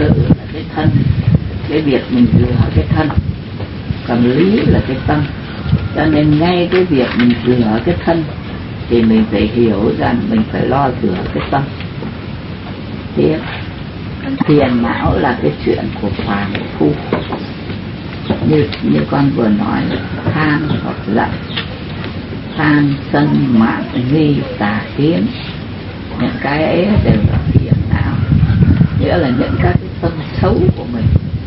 sự là cái thân, cái việc mình rửa cái thân, còn lý là cái tâm. Cho nên ngay cái việc mình rửa cái thân thì mình phải hiểu rằng mình phải lo rửa cái tâm. Tiếp, phiền não là cái chuyện của phàm phu, như con vừa nói, tham hoặc giận, tham sân mạn nghi tà kiến, những cái ấy đều là phiền não, nghĩa là những các cái tâm xấu của mình.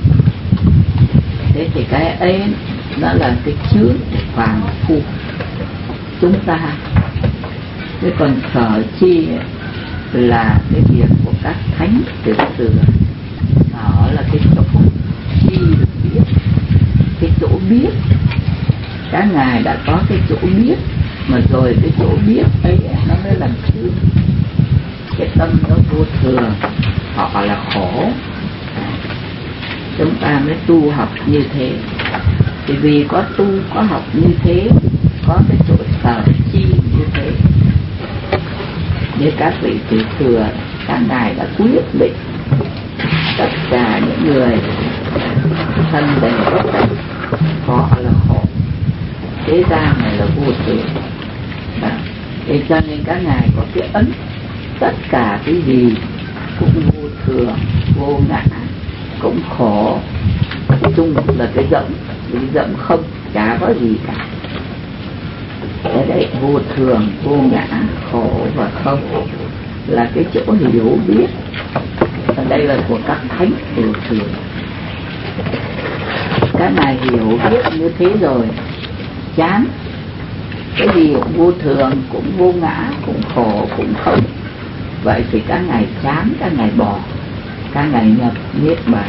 Thế thì cái ấy nó là cái chướng của phàm phu chúng ta. Thế còn sở chi là cái việc của các thánh tiểu thừa. Sở là cái chỗ, chi là biết, cái chỗ biết. Các ngài đã có cái chỗ biết, mà rồi cái chỗ biết ấy nó mới làm chướng. Cái tâm nó vô thường, họ là khổ. Chúng ta mới tu học như thế. Thì vì có tu, có học như thế, có cái chỗ sở chi như thế, như các vị tiểu thừa, các ngài đã quyết định tất cả những người thân đầy bất tận, họ là khổ, thế gian này là vô thường. Thế cho nên các ngài có cái ấn, tất cả cái gì cũng vô thường, vô ngã, cũng khổ, chung là cái rộng không, chả có gì cả. Thế đấy, vô thường, vô ngã, khổ và không là cái chỗ hiểu biết. Ở đây là của các thánh tiểu thừa. Các ngài hiểu biết như thế rồi, chán. Cái gì cũng vô thường, cũng vô ngã, cũng khổ, cũng không. Vậy thì các ngài chán, các ngài bỏ, các ngài nhập niết bàn.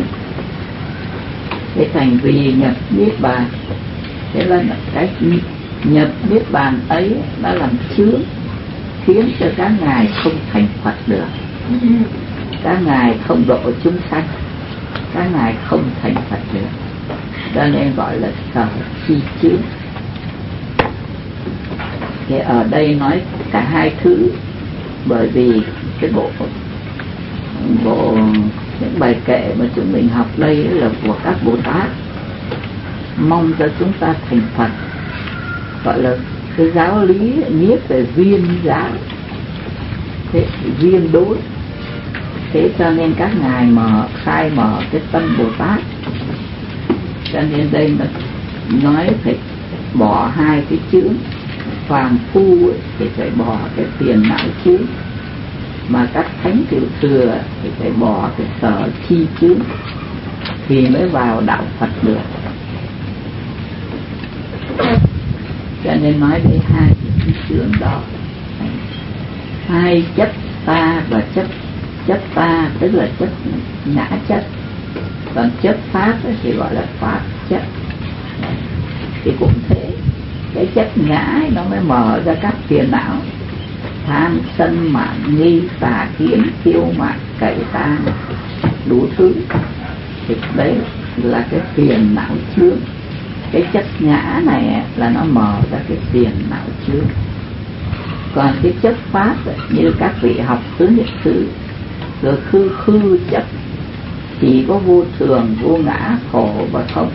Thế thành vì nhập niết bàn, thế là cái nhập niết bàn ấy đã làm chướng, khiến cho các ngài không thành Phật được. Các ngài không độ chúng sanh, các ngài không thành Phật được. Cho nên gọi là sở chi chướng. Thì ở đây nói cả hai thứ, bởi vì cái bộ những bài kệ mà chúng mình học đây là của các Bồ Tát, mong cho chúng ta thành Phật, gọi là cái giáo lý nhiếp về viên giáo, thế viên đối. Thế cho nên các ngài khai mở cái tâm Bồ Tát. Cho nên đây nó nói phải bỏ hai cái chướng. Phàm phu thì phải bỏ cái phiền não chướng, mà các thánh tiểu thừa thì phải bỏ cái sở chi chướng, thì mới vào đạo Phật được. Cho nên nói đến hai cái chướng đó, hai chấp ta và chấp ta tức là chấp ngã chấp, còn chấp pháp thì gọi là pháp chấp. Thì cũng thế, cái chấp ngã nó mới mở ra các phiền não, tham sân mạn nghi tà kiến kiêu mạn cậy ta, đủ thứ. Thì đấy là cái phiền não chướng. Cái chấp ngã này là nó mở ra cái phiền não chướng. Còn cái chấp pháp như các vị học tứ niệm xứ rồi khư chấp, chỉ có vô thường, vô ngã, khổ và không.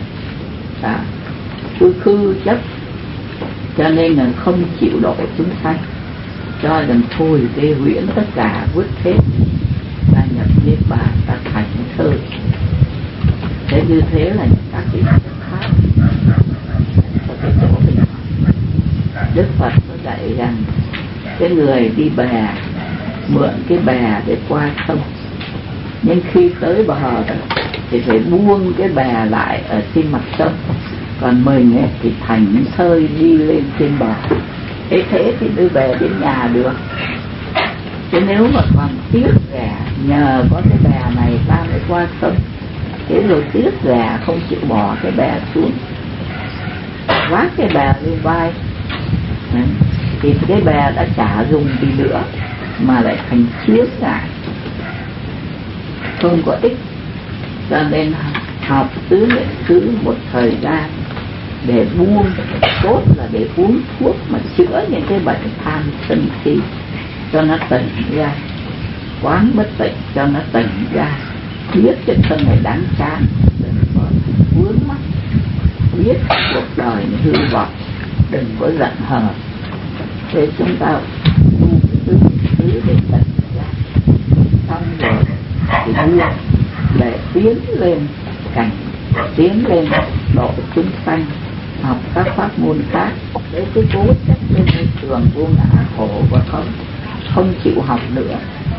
Khư chấp, cho nên là không chịu độ chúng sanh, cho rằng thôi tê huyễn tất cả vứt hết, ta nhập niết bàn, ta thành thơ. Thế như thế là các vị khác. Ở cái chỗ mình Đức Phật có dạy rằng cái người đi bè, mượn cái bè để qua sông, nhưng khi tới bờ đó thì phải buông cái bè lại ở trên mặt sông, còn mình ấy thì thành thơi đi lên trên bờ. Thế thì đưa về đến nhà được. Chứ nếu mà còn tiếc rẻ, nhờ có cái bè này ta mới qua sông, thế rồi tiếc rẻ không chịu bỏ cái bè xuống, vác cái bè lên vai, thì cái bè đã chả dùng gì nữa mà lại thành chướng ngại, không có ích. Cho nên học tứ niệm xứ một thời gian để buông, tốt là để uống thuốc mà chữa những cái bệnh tham sân si cho nó tỉnh ra, quán bất tịnh cho nó tỉnh ra, biết cái thân này đáng chán, đừng có vướng mắc, biết cuộc đời này hư vọng, đừng có giận hờn. Thế chúng ta tu cái thứ để tận ra, xong rồi thì đưa để tiến lên cảnh, tiến lên độ chúng sanh, học các pháp môn khác. Để cái cố chấp bên môi trường vô ngã khổ và không chịu học nữa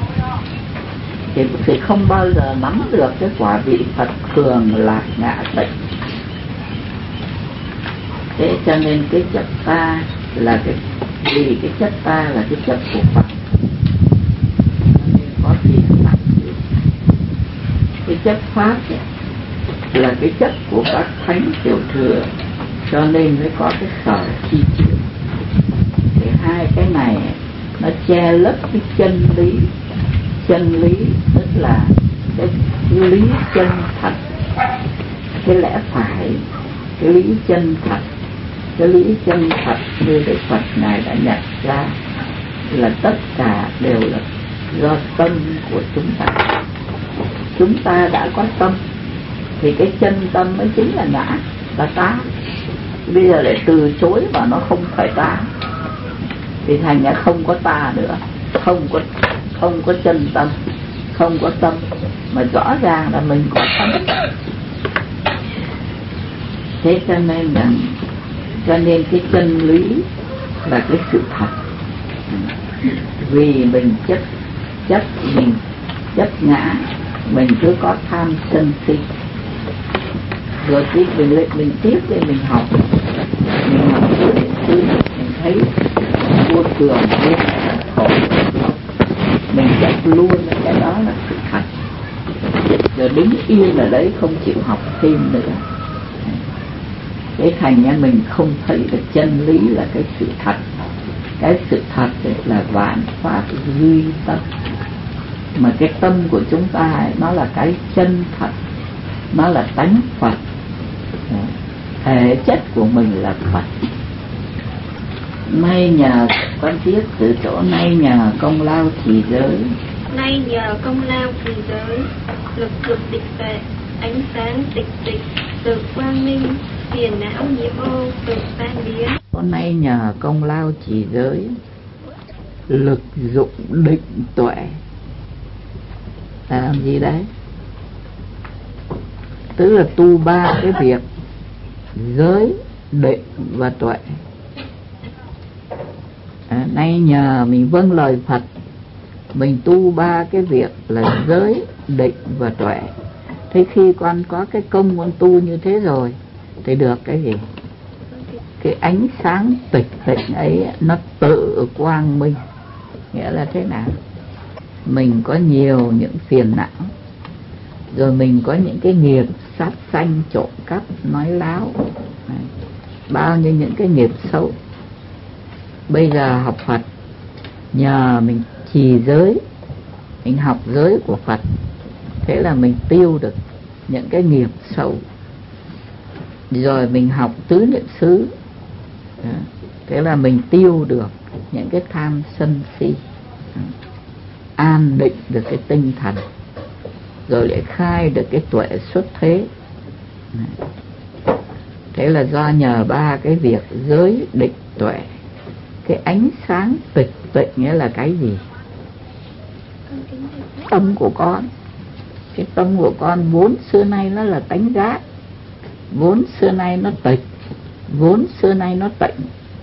thì không bao giờ nắm được cái quả vị Phật thường lạc ngã tịnh. Thế cho nên cái chấp ta là vì cái chấp ta là cái chấp của Phật, nên có gì phải chịu. Cái chấp pháp là cái chấp của các thánh tiểu thừa, cho nên mới có cái sở chi chịu. Thì hai cái này nó che lấp cái chân lý. Chân lý tức là cái lý chân thật, cái lẽ phải, cái lý chân thật. Cái lý chân thật như Đức Phật Ngài đã nhận ra là tất cả đều là do tâm của chúng ta. Chúng ta đã có tâm thì cái chân tâm mới chính là ngã, là ta. Bây giờ lại từ chối mà nó không phải ta thì thành ra không có ta nữa, không có chân tâm, không có tâm, mà rõ ràng là mình có tâm. Thế cho nên cái chân lý là cái sự thật. Vì mình chấp ngã, mình cứ có tham sân si, rồi tiếp mình tiếp để mình học thứ mình thấy vô thường vô khổ, mình chấp luôn cái đó là sự thật, rồi đứng yên ở đấy không chịu học thêm nữa. Thế thành ra mình không thấy được chân lý là cái sự thật. Cái sự thật là vạn pháp duy tâm, mà cái tâm của chúng ta ấy, nó là cái chân thật, nó là tánh Phật. Thể chất của mình là Phật. Nay nhờ con tiếp từ chỗ nay nhờ công lao trì giới. Nay nhờ công lao trì giới, lực dục tịch vệ, ánh sáng tịch tịch, tự quang minh, phiền não nhiễm ô tự tan biến. Hôm nay nhờ công lao trì giới, lực dụng định tuệ là làm gì đấy? Tức là tu ba cái việc giới, định và tuệ. Nay nhờ mình vâng lời Phật, mình tu ba cái việc là giới, định và tuệ. Thế khi con có cái công con tu như thế rồi thì được cái gì? Cái ánh sáng tịch tịnh ấy nó tự quang minh. Nghĩa là thế nào? Mình có nhiều những phiền não, rồi mình có những cái nghiệp sát sanh, trộm cắp, nói láo, bao nhiêu những cái nghiệp xấu. Bây giờ học Phật, nhờ mình trì giới, mình học giới của Phật, thế là mình tiêu được những cái nghiệp xấu. Rồi mình học tứ niệm xứ, thế là mình tiêu được những cái tham sân si, an định được cái tinh thần, rồi lại khai được cái tuệ xuất thế. Thế là do nhờ ba cái việc giới, định, tuệ. Cái ánh sáng tịch tịnh nghĩa là cái gì? Tâm của con. Cái tâm của con vốn xưa nay nó là tánh giác, vốn xưa nay nó tịch, vốn xưa nay nó tịnh.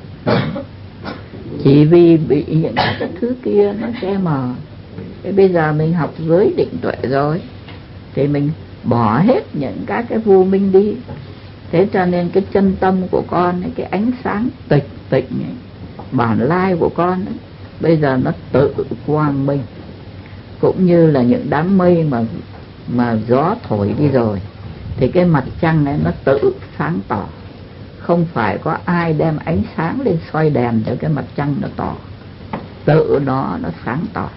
Chỉ vì bị những cái thứ kia nó che mờ. Thế bây giờ mình học giới định tuệ rồi thì mình bỏ hết những các cái vô minh đi. Thế cho nên cái chân tâm của con ấy, cái ánh sáng tịch tịnh ấy, bản lai của con ấy, bây giờ nó tự quang minh. Cũng như là những đám mây mà gió thổi đi rồi thì cái mặt trăng ấy nó tự sáng tỏ, không phải có ai đem ánh sáng lên soi đèn cho cái mặt trăng nó tỏ, tự nó sáng tỏ.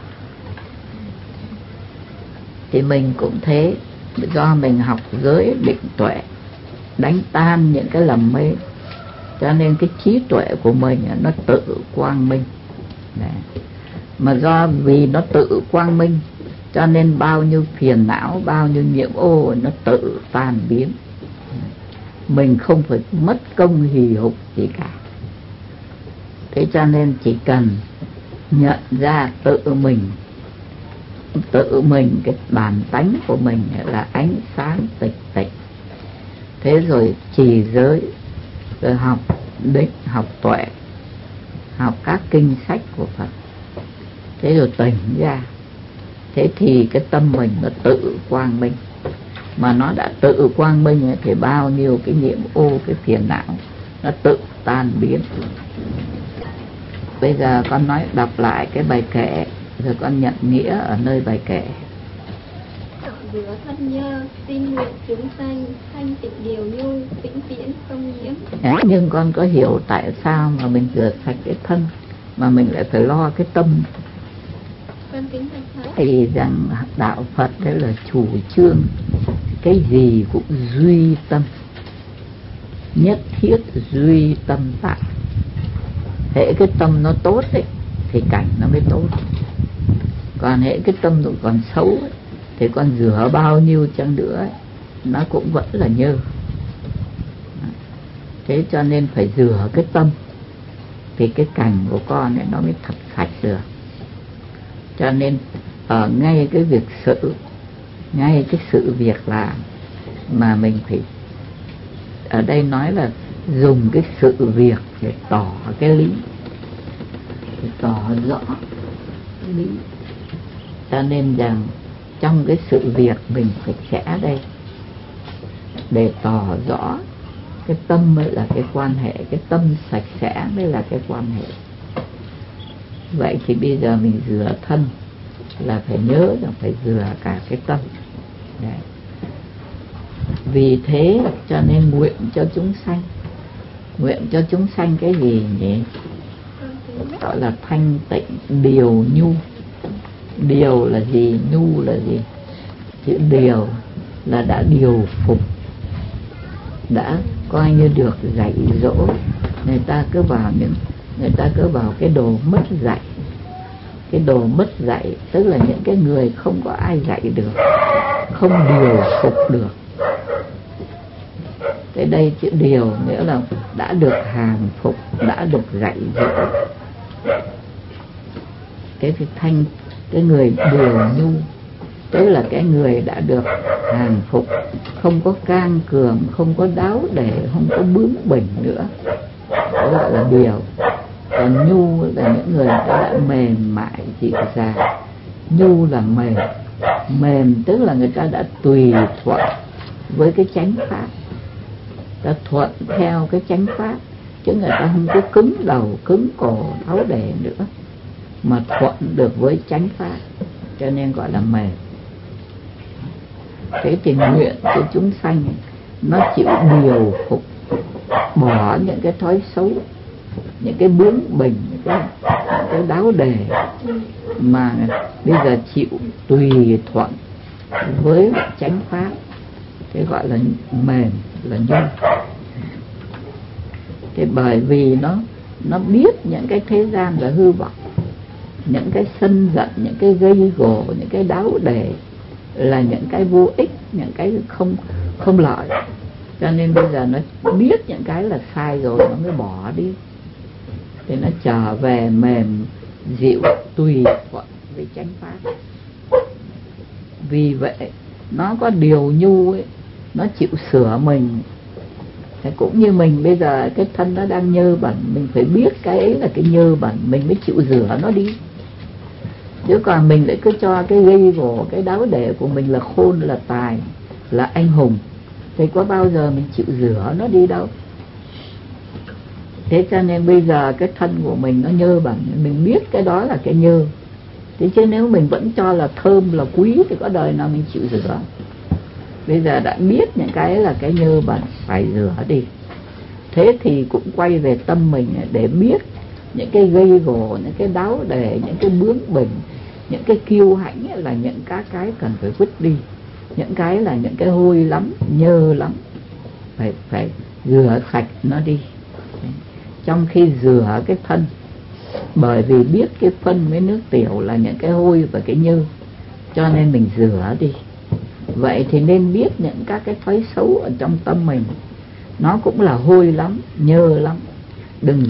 Thì mình cũng thế, do mình học giới định tuệ, đánh tan những cái lầm mê, cho nên cái trí tuệ của mình nó tự quang minh. Đấy. Mà do vì nó tự quang minh Cho nên bao nhiêu phiền não, bao nhiêu nhiễm ô nó tự tan biến. Mình không phải mất công hì hục gì cả. Thế cho nên chỉ cần nhận ra tự mình cái bản tánh của mình là ánh sáng tịch tịch. Thế rồi trì giới, rồi học định, học tuệ, học các kinh sách của Phật. Thế rồi tỉnh ra. Thế thì cái tâm mình nó tự quang minh. Mà nó đã tự quang minh thì bao nhiêu cái nhiễm ô, cái phiền não nó tự tan biến. Bây giờ con nói đọc lại cái bài kệ, rồi con nhận nghĩa ở nơi bài kệ. Rửa thân nhơ, xin nguyện chúng sanh, thanh tịnh điều nhu, vĩnh viễn không nhiễm. Nhưng con có hiểu tại sao mà mình rửa sạch cái thân mà mình lại phải lo cái tâm? Con kính bạch Thầy. Thì rằng đạo Phật đấy là chủ trương cái gì cũng duy tâm, nhất thiết duy tâm tại. Hễ cái tâm nó tốt ấy, thì cảnh nó mới tốt. Còn hễ cái tâm nó còn xấu ấy, thì con rửa bao nhiêu chăng nữa ấy, nó cũng vẫn là nhơ. Thế cho nên phải rửa cái tâm thì cái cảnh của con ấy nó mới thật sạch được. Cho nên ở ngay cái việc ngay cái sự việc làm mà mình phải, ở đây nói là dùng cái sự việc để tỏ cái lý, để tỏ rõ cái lý. Cho nên rằng trong cái sự việc mình phải sẽ đây để tỏ rõ cái tâm mới là cái quan hệ, cái tâm sạch sẽ mới là cái quan hệ. Vậy thì bây giờ mình rửa thân là phải nhớ rằng phải rửa cả cái tâm. Đấy. Vì thế cho nên nguyện cho chúng sanh. Nguyện cho chúng sanh cái gì nhỉ? Gọi là thanh tịnh điều nhu. Điều là gì? Nhu là gì? Chữ điều là đã điều phục, đã coi như được dạy dỗ. Người ta cứ vào cái đồ mất dạy. Cái đồ mất dạy tức là những cái người không có ai dạy được, không điều phục được. Cái đây chữ điều nghĩa là đã được hàn phục, đã được dạy dỗ. Cái người điều nhu tức là cái người đã được hàn phục, không có can cường, không có đáo để, không có bướng bỉnh nữa. Đó gọi là điều. Còn nhu là những người đã mềm mại dịu dàng. Nhu là mềm. Mềm tức là người ta đã tùy thuận với cái chánh pháp, ta thuận theo cái chánh pháp, chứ người ta không có cứng đầu cứng cổ tháo đề nữa, mà thuận được với chánh pháp, cho nên gọi là mềm. Thế thì nguyện cho chúng sanh nó chịu điều phục, bỏ những cái thói xấu, những cái bướng bỉnh, những cái đáo đề, mà bây giờ chịu tùy thuận với chánh pháp. Thế gọi là mềm, là nhu. Thế bởi vì nó biết những cái thế gian là hư vọng, những cái sân giận, những cái gây gổ, những cái đáo đề là những cái vô ích, những cái không lợi. Cho nên bây giờ nó biết những cái là sai rồi, nó mới bỏ đi. Thì nó trở về mềm dịu tùy thuận với chánh pháp. Vì vậy nó có điều nhu ấy, nó chịu sửa mình. Thế cũng như mình bây giờ cái thân nó đang nhơ bẩn, mình phải biết cái ấy là cái nhơ bẩn, mình mới chịu rửa nó đi. Chứ còn mình lại cứ cho cái gây gổ, cái đáo để của mình là khôn, là tài, là anh hùng, thì có bao giờ mình chịu rửa nó đi đâu. Thế cho nên bây giờ cái thân của mình nó nhơ bẩn, mình biết cái đó là cái nhơ. Thế chứ nếu mình vẫn cho là thơm, là quý thì có đời nào mình chịu rửa. Bây giờ đã biết những cái là cái nhơ bẩn, phải rửa đi. Thế thì cũng quay về tâm mình để biết những cái gây gổ, những cái đáo đề, những cái bướng bỉnh, những cái kiêu hãnh là những cái cần phải vứt đi. Những cái là những cái hôi lắm, nhơ lắm, phải rửa sạch nó đi. Trong khi rửa cái thân, bởi vì biết cái phân với nước tiểu là những cái hôi và cái nhơ, cho nên mình rửa đi. Vậy thì nên biết những các cái thói xấu ở trong tâm mình, nó cũng là hôi lắm, nhơ lắm. Đừng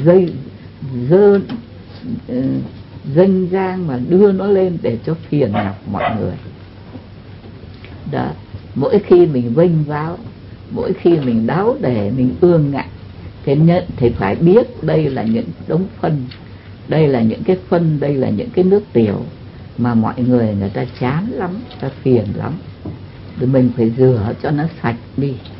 dênh dang mà đưa nó lên để cho phiền nhọc mọi người. Đó, mỗi khi mình vênh váo, mỗi khi mình đáo để, mình ương ngạnh, thì phải biết đây là những đống phân, đây là những cái phân, đây là những cái nước tiểu mà mọi người ta chán lắm, ta phiền lắm. Thì mình phải rửa cho nó sạch đi.